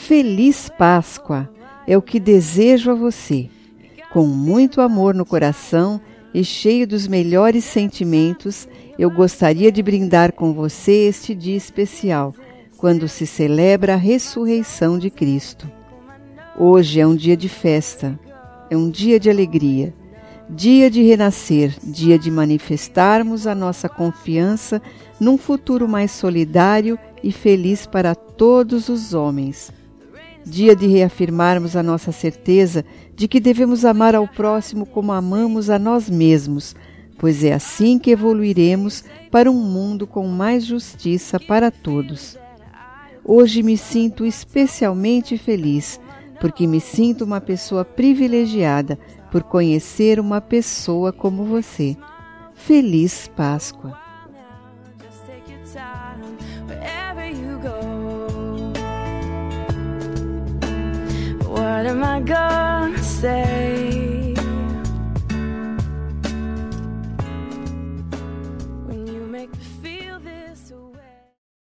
Feliz Páscoa é o que desejo a você. Com muito amor no coração e cheio dos melhores sentimentos, eu gostaria de brindar com você este dia especial, quando se celebra a ressurreição de Cristo. Hoje é um dia de festa, é um dia de alegria, dia de renascer, dia de manifestarmos a nossa confiança num futuro mais solidário e feliz para todos os homens. Dia de reafirmarmos a nossa certeza de que devemos amar ao próximo como amamos a nós mesmos, pois é assim que evoluiremos para um mundo com mais justiça para todos. Hoje me sinto especialmente feliz, porque me sinto uma pessoa privilegiada por conhecer uma pessoa como você. Feliz Páscoa! What am I gonna say?